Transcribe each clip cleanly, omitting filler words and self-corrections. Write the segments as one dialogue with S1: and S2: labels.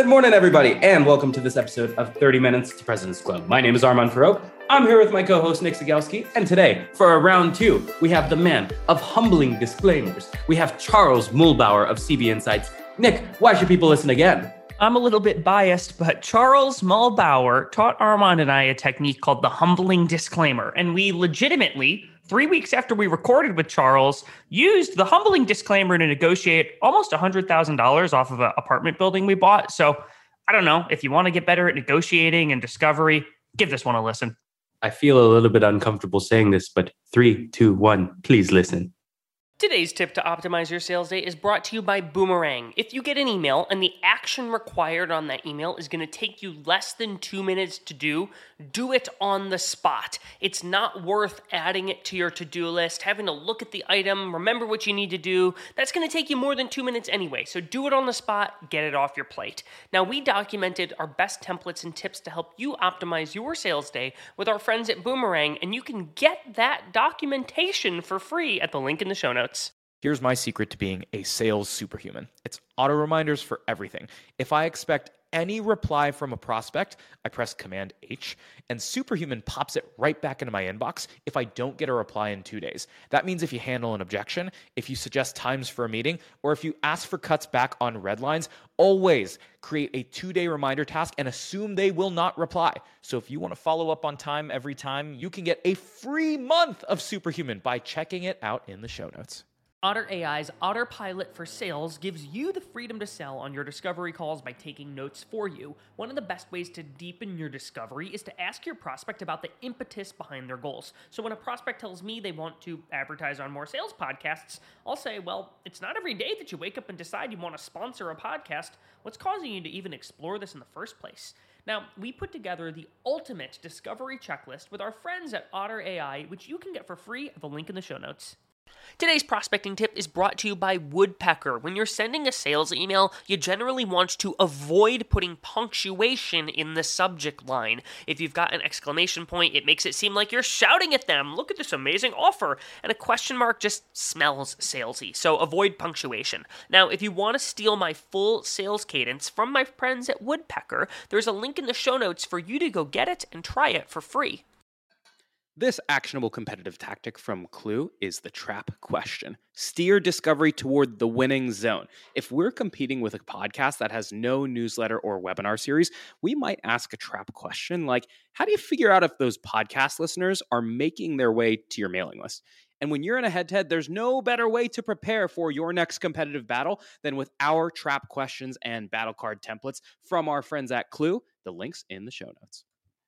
S1: Good morning, everybody, and welcome to this episode of 30 Minutes to President's Club. My name is Armand Farouk. I'm here with my co-host, Nick Zagelski, and today, for our round two, we have the man of humbling disclaimers. We have Charles Muhlbauer of CB Insights. Nick, why should people listen again?
S2: I'm a little bit biased, but Charles Muhlbauer taught Armand and I a technique called the humbling disclaimer, and we legitimately, 3 weeks after we recorded with Charles, used the humbling disclaimer to negotiate almost $100,000 off of an apartment building we bought. So I don't know, if you want to get better at negotiating and discovery, give this one a listen.
S1: I feel a little bit uncomfortable saying this, but 3, 2, 1, please listen.
S3: Today's tip to optimize your sales day is brought to you by Boomerang. If you get an email and the action required on that email is going to take you less than 2 minutes to do it on the spot. It's not worth adding it to your to-do list, having to look at the item, remember what you need to do. That's going to take you more than 2 minutes anyway, so do it on the spot, get it off your plate. Now, we documented our best templates and tips to help you optimize your sales day with our friends at Boomerang, and you can get that documentation for free at the link in the show notes.
S4: Here's my secret to being a sales superhuman. It's auto reminders for everything. If I expect any reply from a prospect, I press Command H, and Superhuman pops it right back into my inbox if I don't get a reply in 2 days. That means if you handle an objection, if you suggest times for a meeting, or if you ask for cuts back on red lines, always create a 2-day reminder task and assume they will not reply. So if you want to follow up on time every time, you can get a free month of Superhuman by checking it out in the show notes.
S3: Otter AI's Autopilot for Sales gives you the freedom to sell on your discovery calls by taking notes for you. One of the best ways to deepen your discovery is to ask your prospect about the impetus behind their goals. So when a prospect tells me they want to advertise on more sales podcasts, I'll say, well, it's not every day that you wake up and decide you want to sponsor a podcast. What's causing you to even explore this in the first place? Now, we put together the ultimate discovery checklist with our friends at Otter AI, which you can get for free at the link in the show notes. Today's prospecting tip is brought to you by Woodpecker. When you're sending a sales email, you generally want to avoid putting punctuation in the subject line. If you've got an exclamation point, it makes it seem like you're shouting at them, look at this amazing offer, and a question mark just smells salesy, so avoid punctuation. Now, if you want to steal my full sales cadence from my friends at Woodpecker, there's a link in the show notes for you to go get it and try it for free.
S4: This actionable competitive tactic from Clue is the trap question. Steer discovery toward the winning zone. If we're competing with a podcast that has no newsletter or webinar series, we might ask a trap question like, how do you figure out if those podcast listeners are making their way to your mailing list? And when you're in a head-to-head, there's no better way to prepare for your next competitive battle than with our trap questions and battle card templates from our friends at Clue. The link's in the show notes.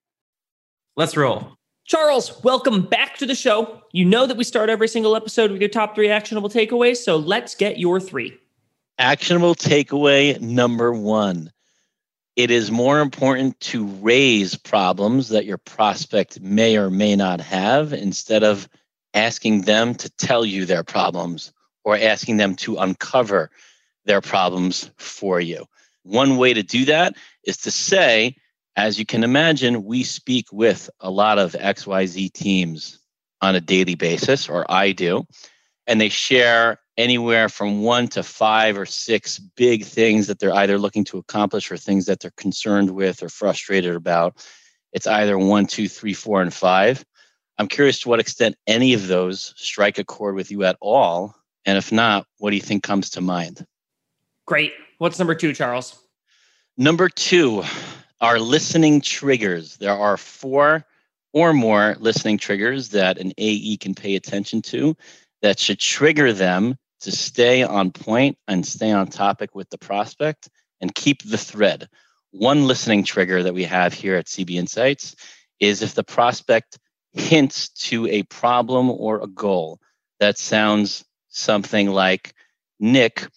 S1: Let's roll.
S2: Charles, welcome back to the show. You know that we start every single episode with your top 3 actionable takeaways, so let's get your 3.
S5: Actionable takeaway number 1. It is more important to raise problems that your prospect may or may not have instead of asking them to tell you their problems or asking them to uncover their problems for you. One way to do that is to say, as you can imagine, we speak with a lot of XYZ teams on a daily basis, or I do, and they share anywhere from 1 to 5 or 6 big things that they're either looking to accomplish or things that they're concerned with or frustrated about. It's either 1, 2, 3, 4, and 5. I'm curious to what extent any of those strike a chord with you at all, and if not, what do you think comes to mind?
S2: Great. What's number 2, Charles?
S5: Number 2. Are listening triggers. There are 4 or more listening triggers that an AE can pay attention to that should trigger them to stay on point and stay on topic with the prospect and keep the thread. One listening trigger that we have here at CB Insights is if the prospect hints to a problem or a goal that sounds something like, Nick,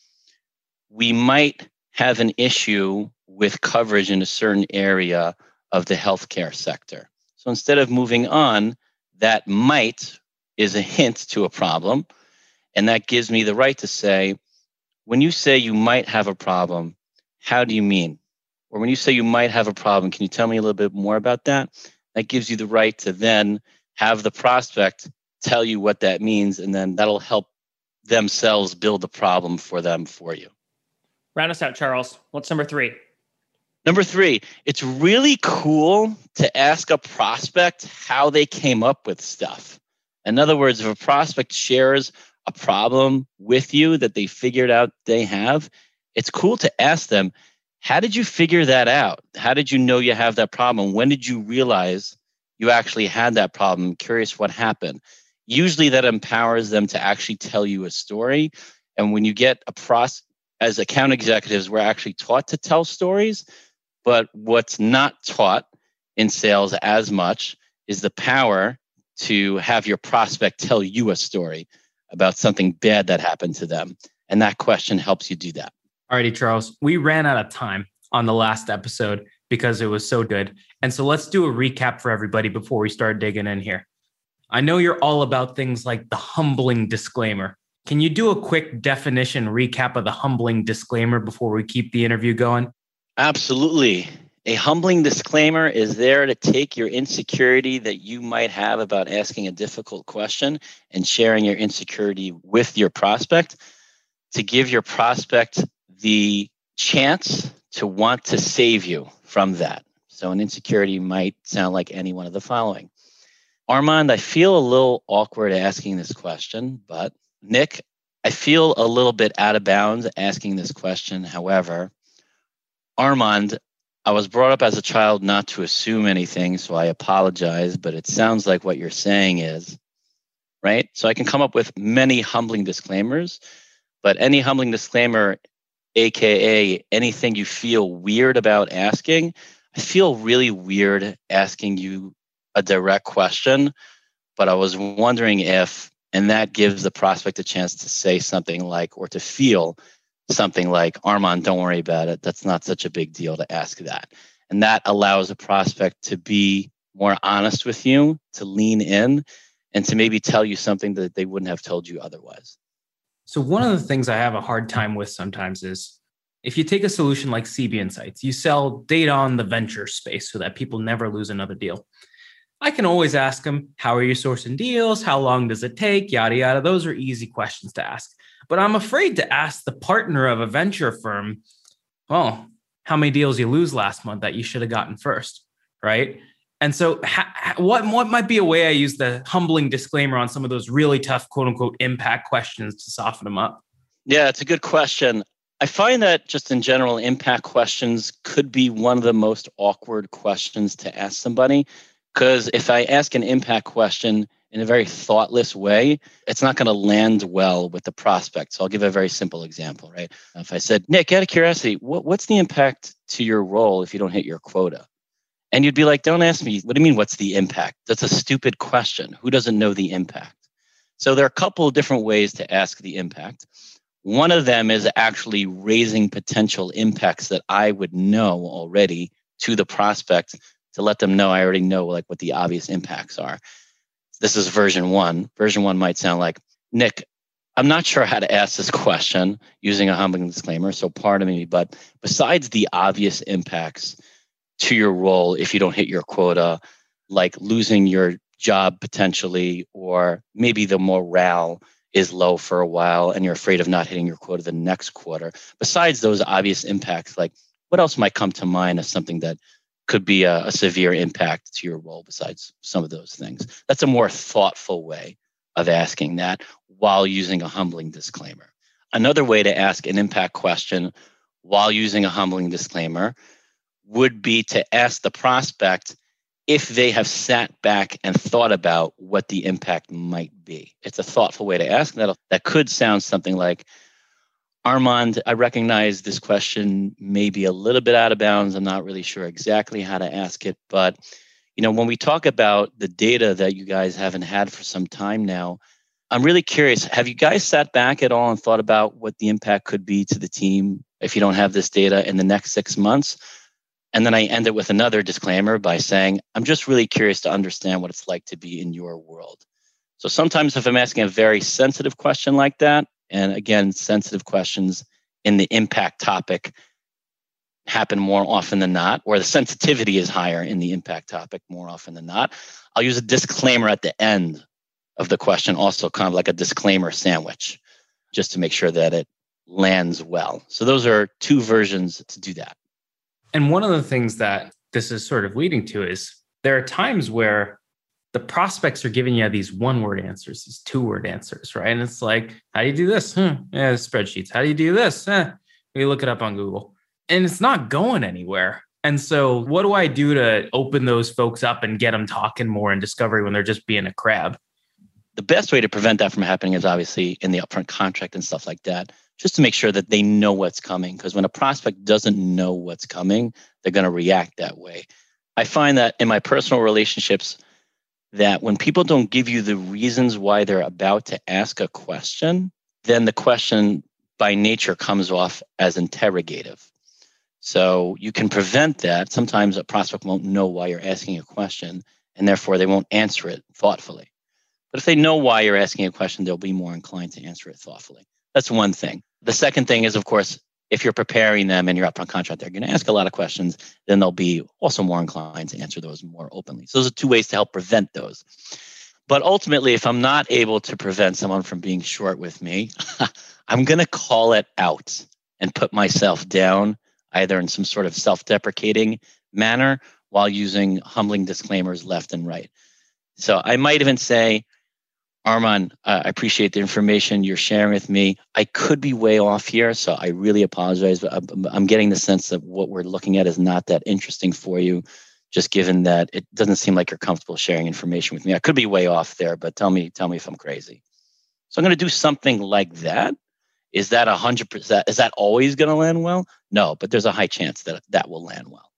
S5: we might have an issue with coverage in a certain area of the healthcare sector. So instead of moving on, that might is a hint to a problem. And that gives me the right to say, when you say you might have a problem, how do you mean? Or when you say you might have a problem, can you tell me a little bit more about that? That gives you the right to then have the prospect tell you what that means, and then that'll help themselves build the problem for them for you.
S2: Round us out, Charles. What's number 3?
S5: Number 3, it's really cool to ask a prospect how they came up with stuff. In other words, if a prospect shares a problem with you that they figured out they have, it's cool to ask them, how did you figure that out? How did you know you have that problem? When did you realize you actually had that problem? I'm curious what happened. Usually that empowers them to actually tell you a story. And when you get as account executives, we're actually taught to tell stories. But what's not taught in sales as much is the power to have your prospect tell you a story about something bad that happened to them. And that question helps you do that.
S1: Alrighty, Charles, we ran out of time on the last episode because it was so good. And so let's do a recap for everybody before we start digging in here. I know you're all about things like the humbling disclaimer. Can you do a quick definition recap of the humbling disclaimer before we keep the interview going?
S5: Absolutely. A humbling disclaimer is there to take your insecurity that you might have about asking a difficult question and sharing your insecurity with your prospect to give your prospect the chance to want to save you from that. So an insecurity might sound like any one of the following. Armand, I feel a little awkward asking this question, but Nick, I feel a little bit out of bounds asking this question. However, Armand, I was brought up as a child not to assume anything, so I apologize, but it sounds like what you're saying is, right? So I can come up with many humbling disclaimers, but any humbling disclaimer, AKA anything you feel weird about asking, I feel really weird asking you a direct question, but I was wondering if, and that gives the prospect a chance to say something like, or to feel something like, Armand, don't worry about it. That's not such a big deal to ask that. And that allows a prospect to be more honest with you, to lean in, and to maybe tell you something that they wouldn't have told you otherwise.
S1: So one of the things I have a hard time with sometimes is if you take a solution like CB Insights, you sell data on the venture space so that people never lose another deal. I can always ask them, how are you sourcing deals? How long does it take? Yada, yada. Those are easy questions to ask. But I'm afraid to ask the partner of a venture firm, well, how many deals you lose last month that you should have gotten first, right? And so what might be a way I use the humbling disclaimer on some of those really tough, quote unquote, impact questions to soften them up?
S5: Yeah, it's a good question. I find that just in general, impact questions could be one of the most awkward questions to ask somebody. Because if I ask an impact question in a very thoughtless way, it's not going to land well with the prospect. So I'll give a very simple example, right? If I said, Nick, out of curiosity, what's the impact to your role if you don't hit your quota? And you'd be like, don't ask me, what do you mean, what's the impact? That's a stupid question. Who doesn't know the impact? So there are a couple of different ways to ask the impact. One of them is actually raising potential impacts that I would know already to the prospect to let them know I already know like what the obvious impacts are. This is version 1. Version 1 might sound like, Nick, I'm not sure how to ask this question using a humbling disclaimer, so pardon me, but besides the obvious impacts to your role if you don't hit your quota, like losing your job potentially, or maybe the morale is low for a while and you're afraid of not hitting your quota the next quarter. Besides those obvious impacts, like what else might come to mind as something that could be a severe impact to your role besides some of those things? That's a more thoughtful way of asking that while using a humbling disclaimer. Another way to ask an impact question while using a humbling disclaimer would be to ask the prospect if they have sat back and thought about what the impact might be. It's a thoughtful way to ask that could sound something like, Armand, I recognize this question may be a little bit out of bounds. I'm not really sure exactly how to ask it, but when we talk about the data that you guys haven't had for some time now, I'm really curious, have you guys sat back at all and thought about what the impact could be to the team if you don't have this data in the next 6 months? And then I end it with another disclaimer by saying, I'm just really curious to understand what it's like to be in your world. So sometimes if I'm asking a very sensitive question like that, and again, sensitive questions in the impact topic happen more often than not, or the sensitivity is higher in the impact topic more often than not, I'll use a disclaimer at the end of the question, also kind of like a disclaimer sandwich, just to make sure that it lands well. So those are 2 versions to do that.
S1: And one of the things that this is sort of leading to is there are times where the prospects are giving you these one-word answers, these two-word answers, right? And it's like, how do you do this? Yeah, spreadsheets. How do you do this? You look it up on Google. And it's not going anywhere. And so what do I do to open those folks up and get them talking more in discovery when they're just being a crab?
S5: The best way to prevent that from happening is obviously in the upfront contract and stuff like that, just to make sure that they know what's coming. Because when a prospect doesn't know what's coming, they're going to react that way. I find that in my personal relationships, that when people don't give you the reasons why they're about to ask a question, then the question by nature comes off as interrogative. So you can prevent that. Sometimes a prospect won't know why you're asking a question, and therefore they won't answer it thoughtfully. But if they know why you're asking a question, they'll be more inclined to answer it thoughtfully. That's one thing. The second thing is, of course, if you're preparing them and you're upfront contract, they're going to ask a lot of questions, then they'll be also more inclined to answer those more openly. So those are two ways to help prevent those. But ultimately, if I'm not able to prevent someone from being short with me, I'm going to call it out and put myself down, either in some sort of self-deprecating manner while using humbling disclaimers left and right. So I might even say, Arman, I appreciate the information you're sharing with me. I could be way off here, so I really apologize, but I'm getting the sense that what we're looking at is not that interesting for you, just given that it doesn't seem like you're comfortable sharing information with me. I could be way off there, but tell me if I'm crazy. So I'm going to do something like that. Is that 100%? Is that always going to land well? No, but there's a high chance that that will land well.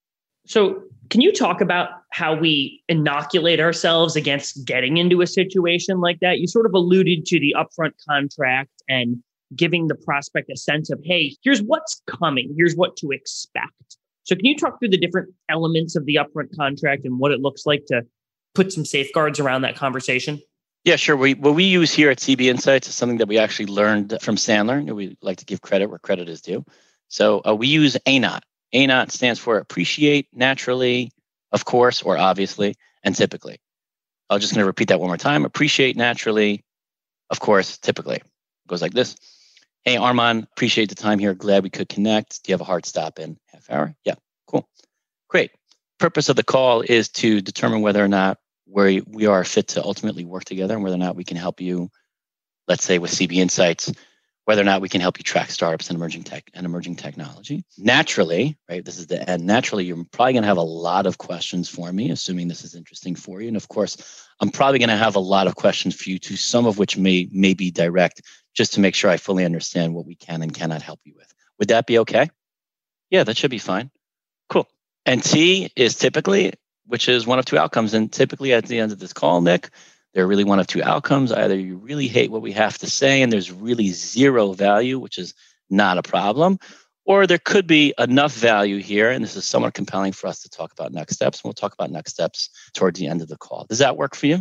S2: So can you talk about how we inoculate ourselves against getting into a situation like that? You sort of alluded to the upfront contract and giving the prospect a sense of, hey, here's what's coming. Here's what to expect. So can you talk through the different elements of the upfront contract and what it looks like to put some safeguards around that conversation?
S5: Yeah, sure. What we use here at CB Insights is something that we actually learned from Sandler. We like to give credit where credit is due. So we use ANOT. ANOT stands for appreciate, naturally, of course, or obviously, and typically. I'm just going to repeat that one more time. Appreciate, naturally, of course, typically. It goes like this. Hey, Arman, appreciate the time here. Glad we could connect. Do you have a hard stop in half hour? Yeah, cool. Great. Purpose of the call is to determine whether or not we are fit to ultimately work together and whether or not we can help you, let's say with CB Insights, whether or not we can help you track startups and emerging technology. Naturally, right, this is the end. Naturally, you're probably going to have a lot of questions for me, assuming this is interesting for you. And of course, I'm probably going to have a lot of questions for you too, some of which may be direct, just to make sure I fully understand what we can and cannot help you with. Would that be okay? Yeah, that should be fine. Cool. And T is typically, which is one of two outcomes. And typically at the end of this call, Nick, there are really one of two outcomes. Either you really hate what we have to say and there's really zero value, which is not a problem, or there could be enough value here, and this is somewhat compelling for us to talk about next steps. We'll talk about next steps towards the end of the call. Does that work for you?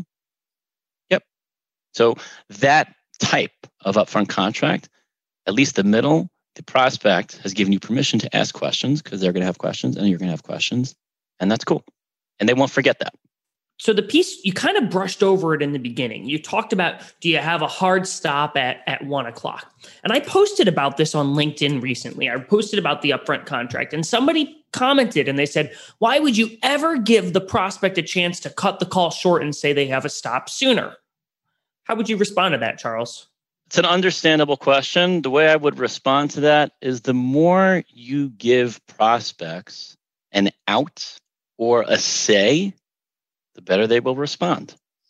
S5: Yep. So that type of upfront contract, at least the middle, the prospect has given you permission to ask questions because they're going to have questions and you're going to have questions, and that's cool. And they won't forget that.
S2: So the piece, you kind of brushed over it in the beginning. You talked about, do you have a hard stop at 1:00? And I posted about this on LinkedIn recently. I posted about the upfront contract and somebody commented and they said, why would you ever give the prospect a chance to cut the call short and say they have a stop sooner? How would you respond to that, Charles?
S5: It's an understandable question. The way I would respond to that is the more you give prospects an out or a say, the better they will respond.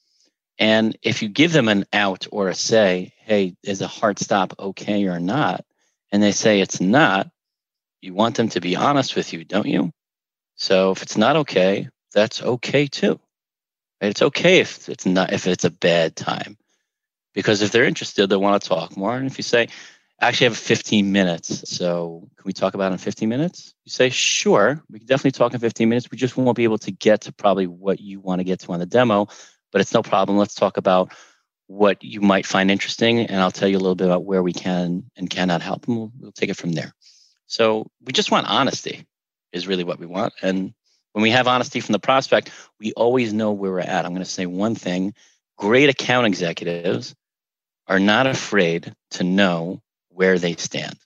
S5: And if you give them an out or a say, hey, is a hard stop okay or not? And they say it's not, you want them to be honest with you, don't you? So if it's not okay, that's okay too. Right? It's okay if it's a bad time. Because if they're interested, they want to talk more. And if you say, actually I have 15 minutes, so can we talk about it in 15 minutes? You say, sure, we can definitely talk in 15 minutes. We just won't be able to get to probably what you want to get to on the demo, but it's no problem. Let's talk about what you might find interesting, and I'll tell you a little bit about where we can and cannot help, and we'll take it from there. So we just want honesty is really what we want. And when we have honesty from the prospect, we always know where we're at. I'm going to say one thing. Great account executives are not afraid to know where they stand.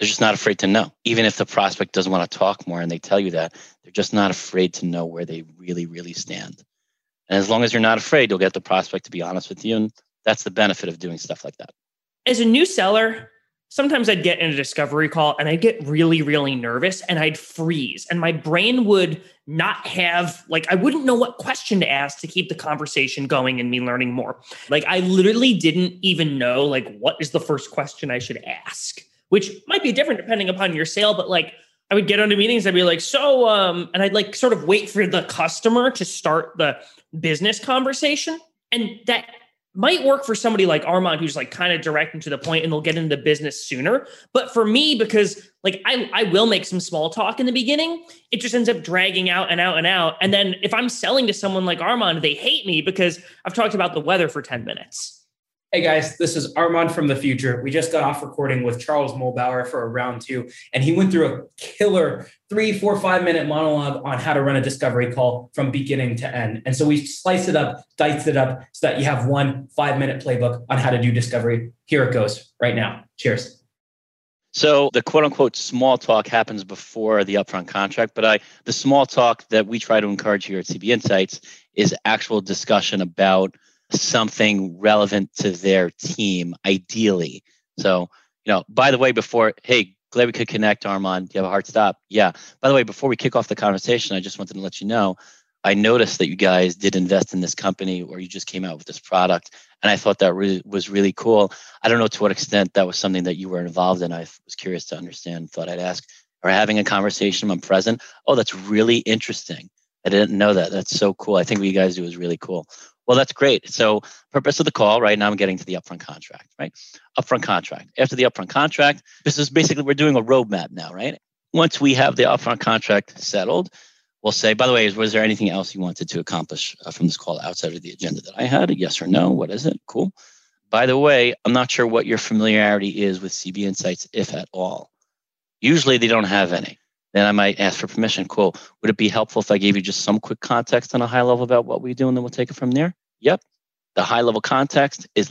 S5: They're just not afraid to know. Even if the prospect doesn't want to talk more and they tell you that, they're just not afraid to know where they really, really stand. And as long as you're not afraid, you'll get the prospect to be honest with you. And that's the benefit of doing stuff like that.
S2: As a new seller, sometimes I'd get in a discovery call and I'd get really, really nervous and I'd freeze and my brain would not have, I wouldn't know what question to ask to keep the conversation going and me learning more. I literally didn't even know, what is the first question I should ask, which might be different depending upon your sale. But I would get onto meetings. I'd be like, and I'd sort of wait for the customer to start the business conversation. And that might work for somebody like Armand, who's kind of direct and to the point and they'll get into the business sooner. But for me, because I will make some small talk in the beginning, it just ends up dragging out and out and out. And then if I'm selling to someone like Armand, they hate me because I've talked about the weather for 10 minutes.
S1: Hey guys, this is Armand from the future. We just got off recording with Charles Mulbauer for a round 2, and he went through a killer 3, 4, 5 minute monologue on how to run a discovery call from beginning to end. And so we sliced it up, diced it up so that you have 1 5-minute playbook on how to do discovery. Here it goes right now. Cheers.
S5: So the quote unquote small talk happens before the upfront contract, but the small talk that we try to encourage here at CB Insights is actual discussion about something relevant to their team, ideally. So, by the way, hey, glad we could connect, Armand. Do you have a hard stop? Yeah. By the way, before we kick off the conversation, I just wanted to let you know, I noticed that you guys did invest in this company or you just came out with this product. And I thought that was really cool. I don't know to what extent that was something that you were involved in. I was curious to understand, thought I'd ask. Or having a conversation, I'm present. Oh, that's really interesting. I didn't know that. That's so cool. I think what you guys do is really cool. Well, that's great. So purpose of the call, right now I'm getting to the upfront contract, right? Upfront contract. After the upfront contract, this is basically, we're doing a roadmap now, right? Once we have the upfront contract settled, we'll say, by the way, was there anything else you wanted to accomplish from this call outside of the agenda that I had? Yes or no? What is it? Cool. By the way, I'm not sure what your familiarity is with CB Insights, if at all. Usually they don't have any. Then I might ask for permission. Cool. Would it be helpful if I gave you just some quick context on a high level about what we do, and then we'll take it from there? Yep. The high level context is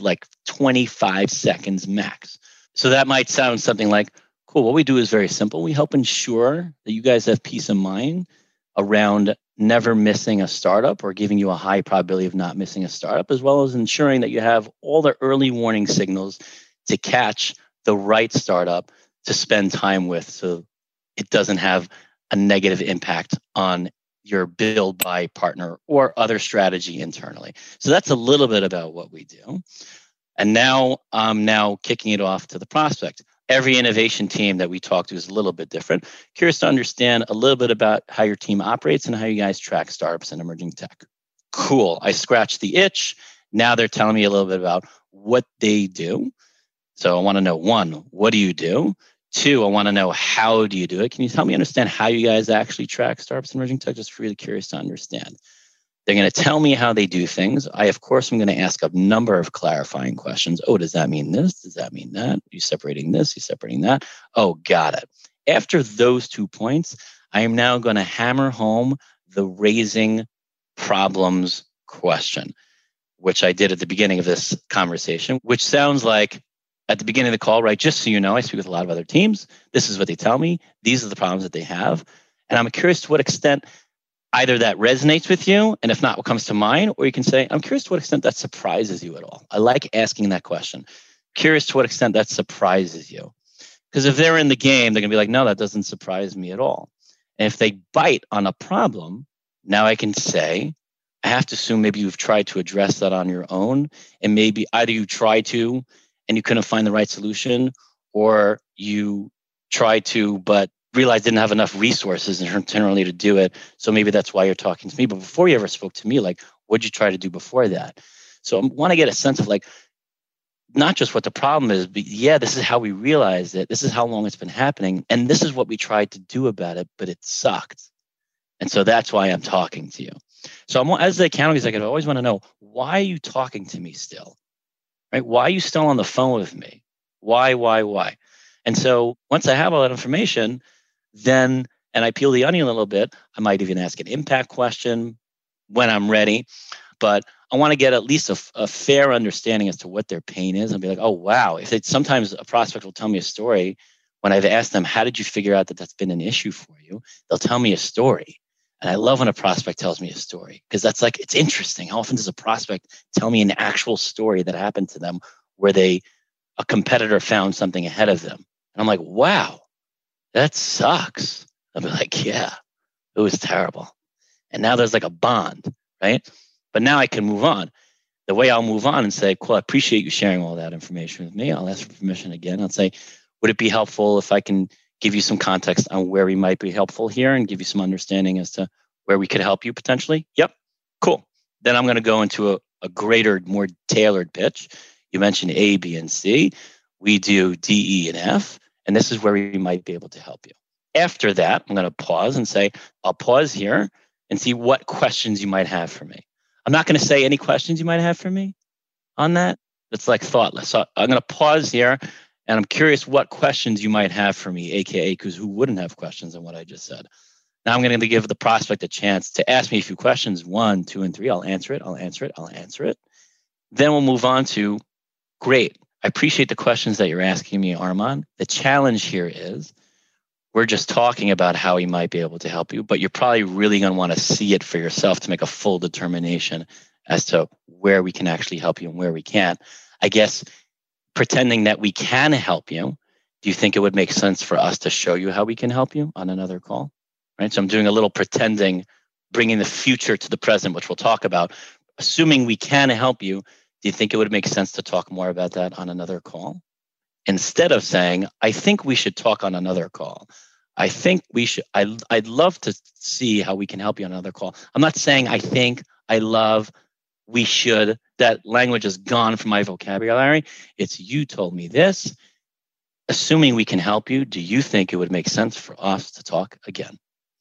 S5: 25 seconds max. So that might sound something like, cool, what we do is very simple. We help ensure that you guys have peace of mind around never missing a startup or giving you a high probability of not missing a startup, as well as ensuring that you have all the early warning signals to catch the right startup to spend time with, so it doesn't have a negative impact on your build buy partner or other strategy internally. So that's a little bit about what we do. And now I'm kicking it off to the prospect. Every innovation team that we talk to is a little bit different. Curious to understand a little bit about how your team operates and how you guys track startups and emerging tech. Cool. I scratched the itch. Now they're telling me a little bit about what they do. So I want to know, 1, what do you do? 2, I want to know, how do you do it? Can you help me understand how you guys actually track startups and emerging tech? Just really curious to understand. They're going to tell me how they do things. Of course, I'm going to ask a number of clarifying questions. Oh, does that mean this? Does that mean that? Are you separating this? Are you separating that? Oh, got it. After those 2 points, I am now going to hammer home the raising problems question, which I did at the beginning of this conversation, which sounds like at the beginning of the call, right? Just so you know, I speak with a lot of other teams. This is what they tell me. These are the problems that they have. And I'm curious to what extent either that resonates with you, and if not, what comes to mind, or you can say, I'm curious to what extent that surprises you at all. I like asking that question. Curious to what extent that surprises you. Because if they're in the game, they're going to be like, no, that doesn't surprise me at all. And if they bite on a problem, now I can say, I have to assume maybe you've tried to address that on your own, and maybe either you tried to and you couldn't find the right solution, or you tried to but realized didn't have enough resources internally to do it. So maybe that's why you're talking to me. But before you ever spoke to me, what'd you try to do before that? So I want to get a sense of not just what the problem is, but this is how we realized it. This is how long it's been happening. And this is what we tried to do about it, but it sucked. And so that's why I'm talking to you. So as the account executive, I always want to know, why are you talking to me still? Right? Why are you still on the phone with me? Why? And so once I have all that information, then, and I peel the onion a little bit, I might even ask an impact question when I'm ready. But I want to get at least a fair understanding as to what their pain is and be like, oh, wow. Sometimes a prospect will tell me a story when I've asked them, how did you figure out that that's been an issue for you? They'll tell me a story. And I love when a prospect tells me a story because that's like, it's interesting. How often does a prospect tell me an actual story that happened to them where a competitor found something ahead of them? And I'm like, wow, that sucks. I'll be like, yeah, it was terrible. And now there's like a bond, right? But now I can move on. The way I'll move on and say, cool, I appreciate you sharing all that information with me. I'll ask for permission again. I'll say, would it be helpful if I can give you some context on where we might be helpful here and give you some understanding as to where we could help you potentially? Yep, cool. Then I'm going to go into a greater, more tailored pitch. You mentioned A, B, and C. We do D, E, and F, and this is where we might be able to help you. After that, I'm going to pause and say, I'll pause here and see what questions you might have for me. I'm not going to say any questions you might have for me on that. It's like thoughtless. So I'm going to pause here. And I'm curious what questions you might have for me, AKA, because who wouldn't have questions on what I just said? Now I'm going to give the prospect a chance to ask me a few questions, 1, 2, and 3. I'll answer it. Then we'll move on to, great. I appreciate the questions that you're asking me, Armand. The challenge here is we're just talking about how we might be able to help you, but you're probably really going to want to see it for yourself to make a full determination as to where we can actually help you and where we can't. I guess pretending that we can help you, do you think it would make sense for us to show you how we can help you on another call? Right. So I'm doing a little pretending, bringing the future to the present, which we'll talk about. Assuming we can help you, do you think it would make sense to talk more about that on another call? Instead of saying, I think we should talk on another call. I think we should, I'd love to see how we can help you on another call. I'm not saying I think, I love, we should. That language is gone from my vocabulary. It's you told me this. Assuming we can help you, do you think it would make sense for us to talk again?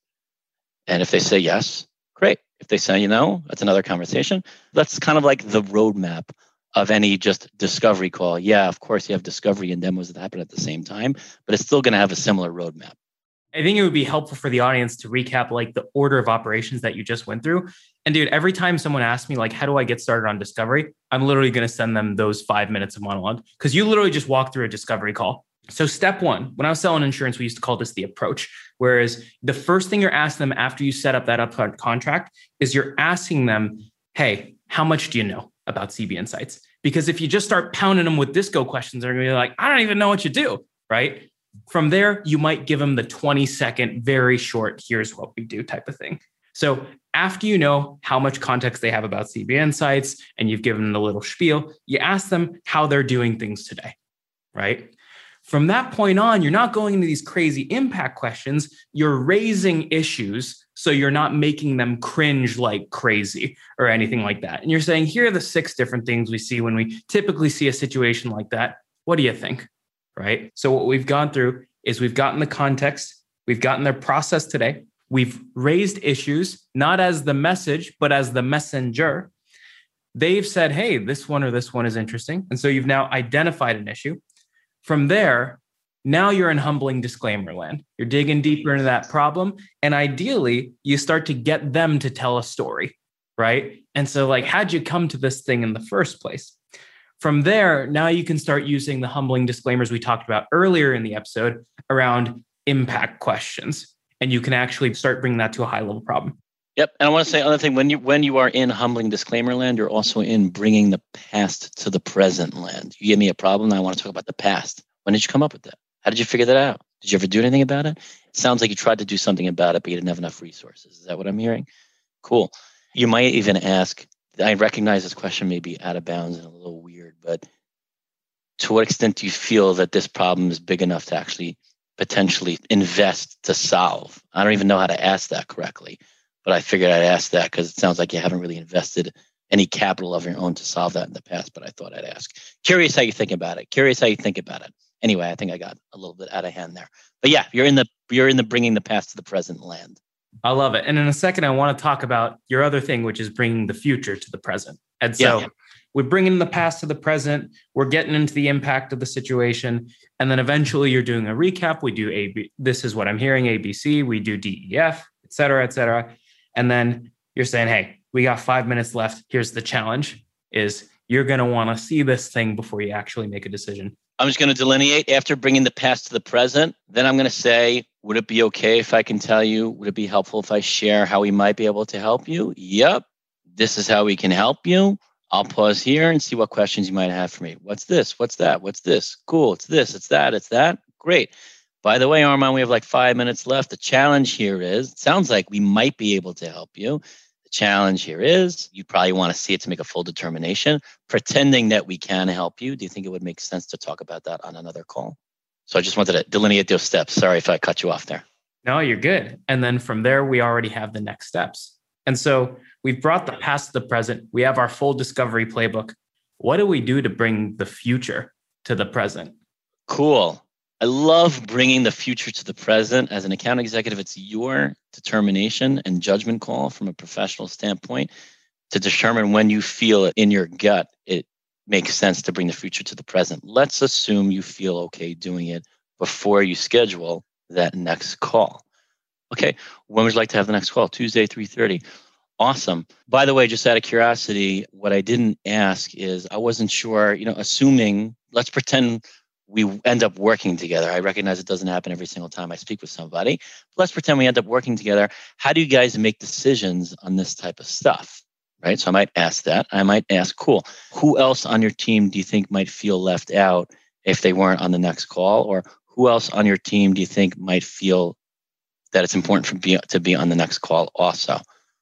S5: And if they say yes, great. If they say no, that's another conversation. That's kind of like the roadmap of any just discovery call. Yeah, of course you have discovery and demos that happen at the same time, but it's still going to have a similar roadmap.
S1: I think it would be helpful for the audience to recap like the order of operations that you just went through. And dude, every time someone asks me like, how do I get started on discovery? I'm literally going to send them those 5 minutes of monologue because you literally just walk through a discovery call. So step one, when I was selling insurance, we used to call this the approach. Whereas the first thing you're asking them after you set up that upfront contract is you're asking them, hey, how much do you know about CB Insights? Because if you just start pounding them with disco questions, they're going to be like, I don't even know what you do, right? From there, you might give them the 20-second, very short, here's what we do type of thing. So after you know how much context they have about CB Insights and you've given them the little spiel, you ask them how they're doing things today, right? From that point on, you're not going into these crazy impact questions. You're raising issues so you're not making them cringe like crazy or anything like that. And you're saying, here are the 6 different things we see when we typically see a situation like that. What do you think? Right? So what we've gone through is we've gotten the context, we've gotten their process today, we've raised issues, not as the message, but as the messenger. They've said, hey, this one or this one is interesting. And so you've now identified an issue. From there, now you're in humbling disclaimer land. You're digging deeper into that problem. And ideally, you start to get them to tell a story, right? And so like, how'd you come to this thing in the first place? From there, now you can start using the humbling disclaimers we talked about earlier in the episode around impact questions. And you can actually start bringing that to a high level problem.
S5: Yep. And I want to say another thing. When you are in humbling disclaimer land, you're also in bringing the past to the present land. You give me a problem, and I want to talk about the past. When did you come up with that? How did you figure that out? Did you ever do anything about it? It sounds like you tried to do something about it, but you didn't have enough resources. Is that what I'm hearing? Cool. You might even ask, I recognize this question may be out of bounds and a little weird, but to what extent do you feel that this problem is big enough to actually potentially invest to solve? I don't even know how to ask that correctly, but I figured I'd ask that because it sounds like you haven't really invested any capital of your own to solve that in the past, but I thought I'd ask. Curious how you think about it. Anyway, I think I got a little bit out of hand there. But yeah, you're in the bringing the past to the present land.
S1: I love it. And in a second, I want to talk about your other thing, which is bringing the future to the present. And so we're bringing the past to the present. We're getting into the impact of the situation. And then eventually you're doing a recap. We do A-B. This is what I'm hearing, ABC. We do DEF, et cetera, et cetera. And then you're saying, hey, we got 5 minutes left. Here's the challenge is you're going to want to see this thing before you actually make a decision.
S5: I'm just going to delineate after bringing the past to the present. Then I'm going to say, would it be okay if I can tell you? Would it be helpful if I share how we might be able to help you? Yep. This is how we can help you. I'll pause here and see what questions you might have for me. What's this? What's that? What's this? Cool. It's this. It's that. It's that. Great. By the way, Armand, we have like 5 minutes left. The challenge here is, it sounds like we might be able to help you. The challenge here is, you probably want to see it to make a full determination. Pretending that we can help you. Do you think it would make sense to talk about that on another call? So I just wanted to delineate those steps. Sorry if I cut you off there.
S1: No, you're good. And then from there, we already have the next steps. And so we've brought the past to the present. We have our full discovery playbook. What do we do to bring the future to the present?
S5: Cool. I love bringing the future to the present. As an account executive, it's your determination and judgment call from a professional standpoint to determine when you feel it in your gut, it makes sense to bring the future to the present. Let's assume you feel okay doing it before you schedule that next call. Okay, when would you like to have the next call? Tuesday, 3:30. Awesome. By the way, just out of curiosity, what I didn't ask is, I wasn't sure, assuming, let's pretend we end up working together. I recognize it doesn't happen every single time I speak with somebody. Let's pretend we end up working together. How do you guys make decisions on this type of stuff? Right? So I might ask that. I might ask, cool, who else on your team do you think might feel left out if they weren't on the next call? Or who else on your team do you think might feel that it's important to be on the next call also?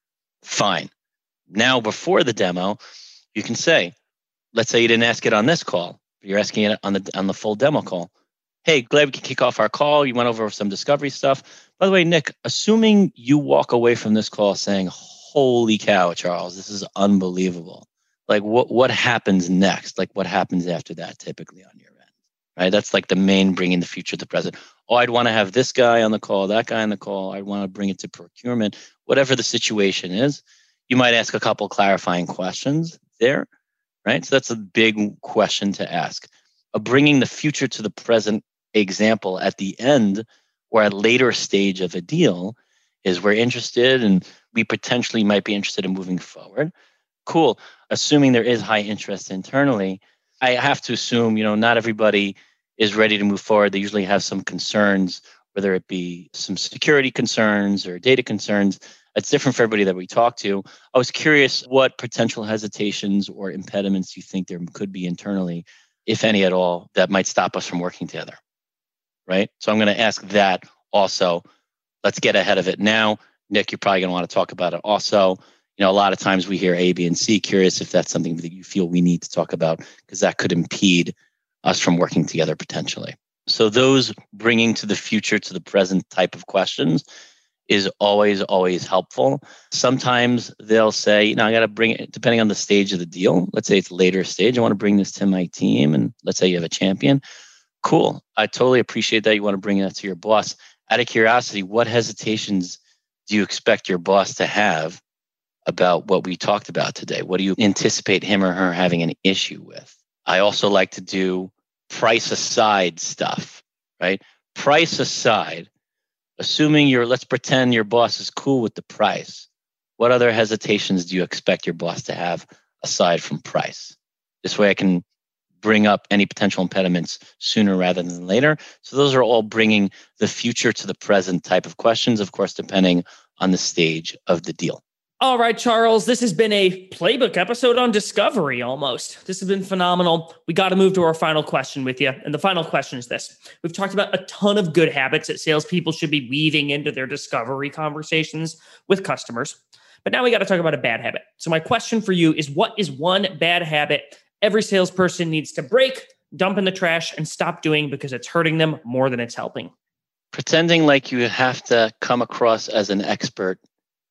S5: Fine. Now, before the demo, you can say, let's say you didn't ask it on this call, but you're asking it on the full demo call. Hey, glad we can kick off our call. You went over some discovery stuff. By the way, Nick, assuming you walk away from this call saying, holy cow, Charles, this is unbelievable. Like what happens next? Like what happens after that typically on your end? Right? That's like the main bringing the future to the present. Oh, I'd want to have this guy on the call, that guy on the call. I'd want to bring it to procurement, whatever the situation is. You might ask a couple clarifying questions there, right? So that's a big question to ask. Bringing the future to the present example at the end or at a later stage of a deal is we're interested and we potentially might be interested in moving forward. Cool. Assuming there is high interest internally, I have to assume, not everybody is ready to move forward. They usually have some concerns, whether it be some security concerns or data concerns. It's different for everybody that we talk to. I was curious what potential hesitations or impediments you think there could be internally, if any at all, that might stop us from working together, right? So I'm going to ask that also. Let's get ahead of it now. Nick, you're probably going to want to talk about it also. A lot of times we hear A, B, and C. Curious if that's something that you feel we need to talk about, because that could impede us from working together potentially. So those bringing to the future to the present type of questions is always, always helpful. Sometimes they'll say, I got to bring it, depending on the stage of the deal. Let's say it's later stage. I want to bring this to my team. And let's say you have a champion. Cool. I totally appreciate that. You want to bring that to your boss. Out of curiosity, what hesitations do you expect your boss to have about what we talked about today? What do you anticipate him or her having an issue with? I also like to do price aside stuff, right? Price aside, assuming let's pretend your boss is cool with the price. What other hesitations do you expect your boss to have aside from price? This way I can bring up any potential impediments sooner rather than later. So those are all bringing the future to the present type of questions, of course, depending on the stage of the deal.
S3: All right, Charles, this has been a playbook episode on discovery almost. This has been phenomenal. We got to move to our final question with you. And the final question is this. We've talked about a ton of good habits that salespeople should be weaving into their discovery conversations with customers. But now we got to talk about a bad habit. So my question for you is, what is one bad habit every salesperson needs to break, dump in the trash, and stop doing because it's hurting them more than it's helping?
S5: Pretending like you have to come across as an expert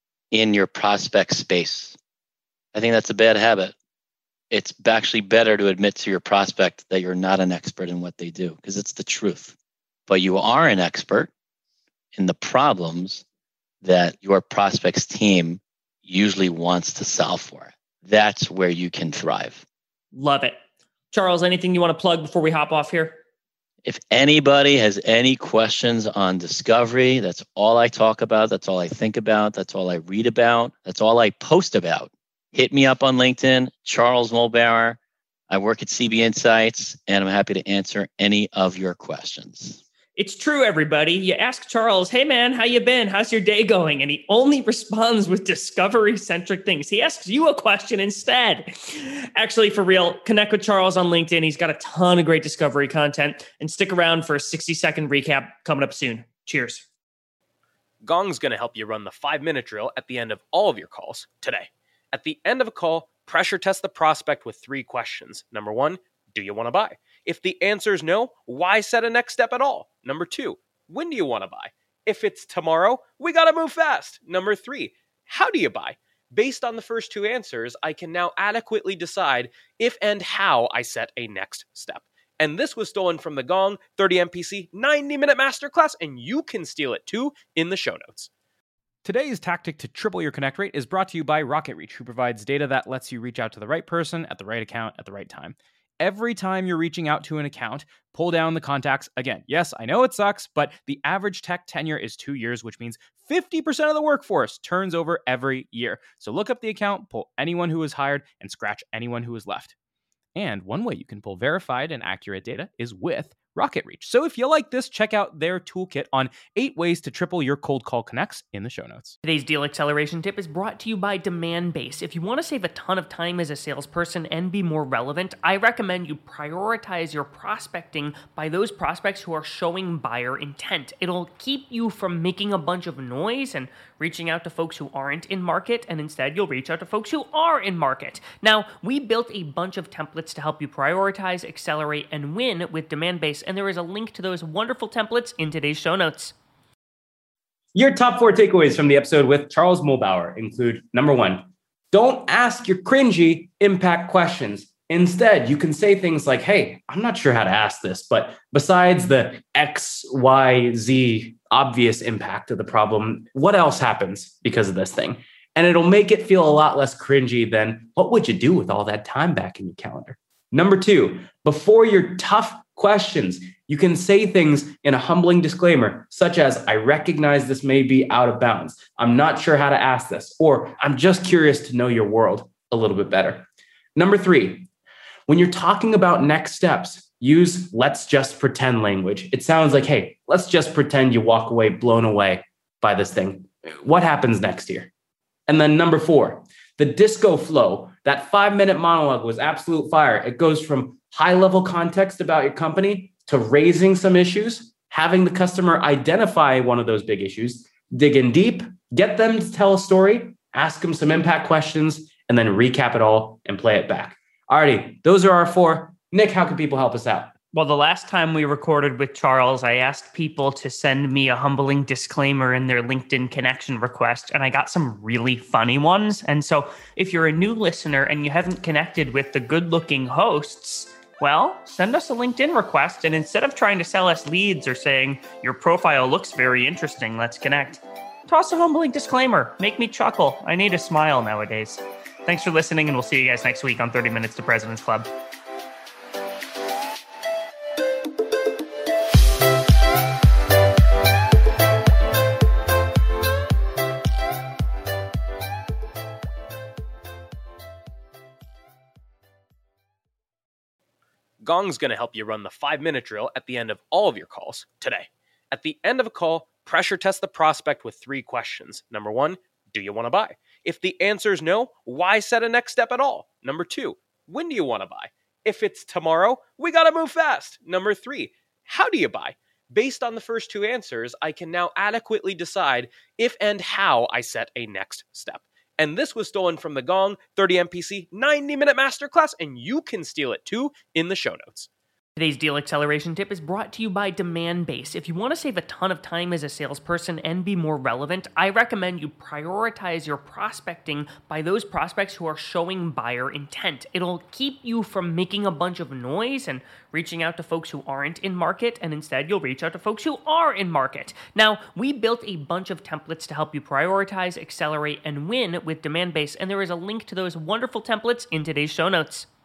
S5: in your prospect space. I think that's a bad habit. It's actually better to admit to your prospect that you're not an expert in what they do, because it's the truth. But you are an expert in the problems that your prospect's team usually wants to solve for. That's where you can thrive.
S3: Love it. Charles, anything you want to plug before we hop off here?
S5: If anybody has any questions on discovery, that's all I talk about. That's all I think about. That's all I read about. That's all I post about. Hit me up on LinkedIn, Charles Mulbauer. I work at CB Insights, and I'm happy to answer any of your questions.
S2: It's true, everybody. You ask Charles, hey man, how you been? How's your day going? And he only responds with discovery-centric things. He asks you a question instead. Actually, for real, connect with Charles on LinkedIn. He's got a ton of great discovery content. And stick around for a 60-second recap coming up soon. Cheers.
S6: Gong's going to help you run the 5-minute drill at the end of all of your calls today. At the end of a call, pressure test the prospect with 3 questions. Number 1, do you want to buy? If the answer is no, why set a next step at all? Number 2, when do you want to buy? If it's tomorrow, we got to move fast. Number 3, how do you buy? Based on the first 2 answers, I can now adequately decide if and how I set a next step. And this was stolen from the Gong 30 MPC 90-minute masterclass, and you can steal it too in the show notes.
S4: Today's tactic to triple your connect rate is brought to you by RocketReach, who provides data that lets you reach out to the right person at the right account at the right time. Every time you're reaching out to an account, pull down the contacts again. Yes, I know it sucks, but the average tech tenure is 2 years, which means 50% of the workforce turns over every year. So look up the account, pull anyone who was hired, and scratch anyone who was left. And one way you can pull verified and accurate data is with RocketReach. So if you like this, check out their toolkit on 8 ways to triple your cold call connects in the show notes.
S3: Today's deal acceleration tip is brought to you by Demandbase. If you want to save a ton of time as a salesperson and be more relevant, I recommend you prioritize your prospecting by those prospects who are showing buyer intent. It'll keep you from making a bunch of noise and reaching out to folks who aren't in market, and instead you'll reach out to folks who are in market. Now, we built a bunch of templates to help you prioritize, accelerate, and win with Demandbase, and there is a link to those wonderful templates in today's show notes.
S1: Your top 4 takeaways from the episode with Charles Mulbauer include, number 1, don't ask your cringy impact questions. Instead, you can say things like, hey, I'm not sure how to ask this, but besides the X, Y, Z obvious impact of the problem, what else happens because of this thing? And it'll make it feel a lot less cringy than, what would you do with all that time back in your calendar? Number 2, before your tough questions, you can say things in a humbling disclaimer, such as, I recognize this may be out of bounds. I'm not sure how to ask this, or I'm just curious to know your world a little bit better. Number 3, when you're talking about next steps, use let's just pretend language. It sounds like, hey, let's just pretend you walk away blown away by this thing. What happens next here? And then number 4, the disco flow, that 5-minute monologue was absolute fire. It goes from high-level context about your company to raising some issues, having the customer identify one of those big issues, dig in deep, get them to tell a story, ask them some impact questions, and then recap it all and play it back. Alrighty, those are our 4. Nick, how can people help us out?
S2: Well, the last time we recorded with Charles, I asked people to send me a humbling disclaimer in their LinkedIn connection request, and I got some really funny ones. And so if you're a new listener and you haven't connected with the good-looking hosts, well, send us a LinkedIn request, and instead of trying to sell us leads or saying, your profile looks very interesting, let's connect, toss a humbling disclaimer. Make me chuckle. I need a smile nowadays. Thanks for listening, and we'll see you guys next week on 30 Minutes to President's Club.
S6: Gong's going to help you run the 5-minute drill at the end of all of your calls today. At the end of a call, pressure test the prospect with 3 questions. Number 1, do you want to buy? If the answer is no, why set a next step at all? Number 2, when do you want to buy? If it's tomorrow, we got to move fast. Number 3, how do you buy? Based on the first 2 answers, I can now adequately decide if and how I set a next step. And this was stolen from the Gong 30 MPC 90-minute masterclass, and you can steal it too in the show notes.
S3: Today's deal acceleration tip is brought to you by Demandbase. If you want to save a ton of time as a salesperson and be more relevant, I recommend you prioritize your prospecting by those prospects who are showing buyer intent. It'll keep you from making a bunch of noise and reaching out to folks who aren't in market, and instead you'll reach out to folks who are in market. Now, we built a bunch of templates to help you prioritize, accelerate, and win with Demandbase, and there is a link to those wonderful templates in today's show notes.